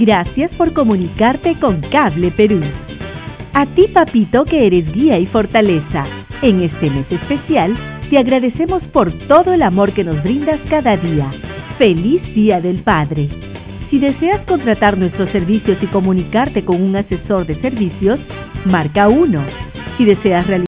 Gracias por comunicarte con Cable Perú. A ti, papito, que eres guía y fortaleza. En este mes especial, te agradecemos por todo el amor que nos brindas cada día. ¡Feliz Día del Padre! Si deseas contratar nuestros servicios y comunicarte con un asesor de servicios, marca 1. Si deseas realizar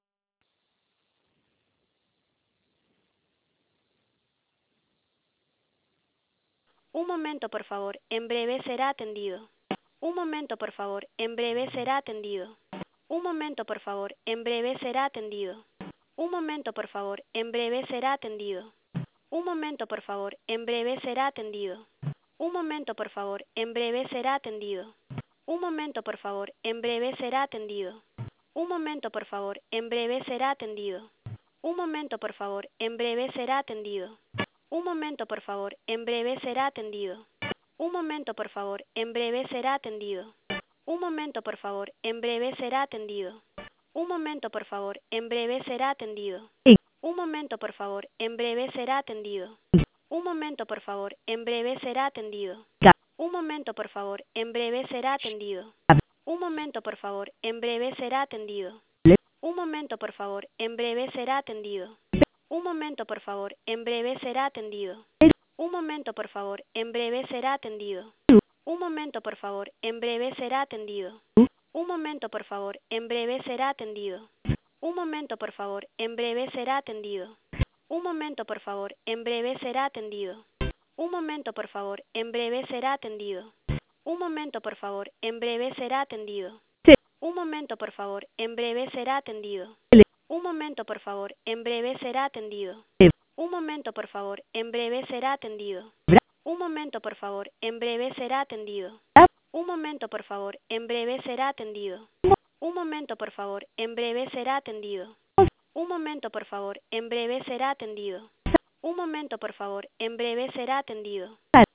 Un momento, por favor, en breve será atendido. Un momento, por favor, en breve será atendido. Un momento, por favor, en breve será atendido. Un momento, por favor, en breve será atendido. Un momento, por favor, en breve será atendido. Un momento, por favor, en breve será atendido. Un momento, por favor, en breve será atendido. Un momento, por favor, en breve será atendido. Un momento, por favor, en breve será atendido. Un momento, por favor, en breve será atendido. Un momento, por favor, en breve será atendido. Un momento, por favor, en breve será atendido. Un momento, por favor, en breve será atendido. en Un momento, por favor, en breve será atendido. Un momento, por favor, en breve será atendido. Un momento, por favor, en breve será atendido. Un momento, por favor, en breve será atendido. Un momento, por favor, en breve será atendido. Un momento, por favor, en breve será atendido. Un momento, por favor, en breve será atendido. Un momento, por favor, en breve será atendido. Un momento, por favor, en breve será atendido. Un momento, por favor, en breve será atendido. Un momento, por favor, en breve será atendido. Un momento, por favor, en breve será atendido. Un momento, por favor, en breve será atendido. Un momento, por favor, en breve será atendido. Un momento, por favor, en breve será atendido. Un momento, por favor, en breve será atendido. Un momento, por favor, en breve será atendido. Un momento, por favor, en breve será atendido. Un momento, por favor, en breve será atendido. Un momento, por favor, en breve será atendido. Un momento, por favor, en breve será atendido.